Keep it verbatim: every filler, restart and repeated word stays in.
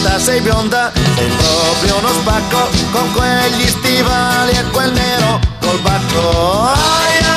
bionda, sei bionda, sei proprio uno spacco, con quegli stivali e quel nero col bacco. Ai,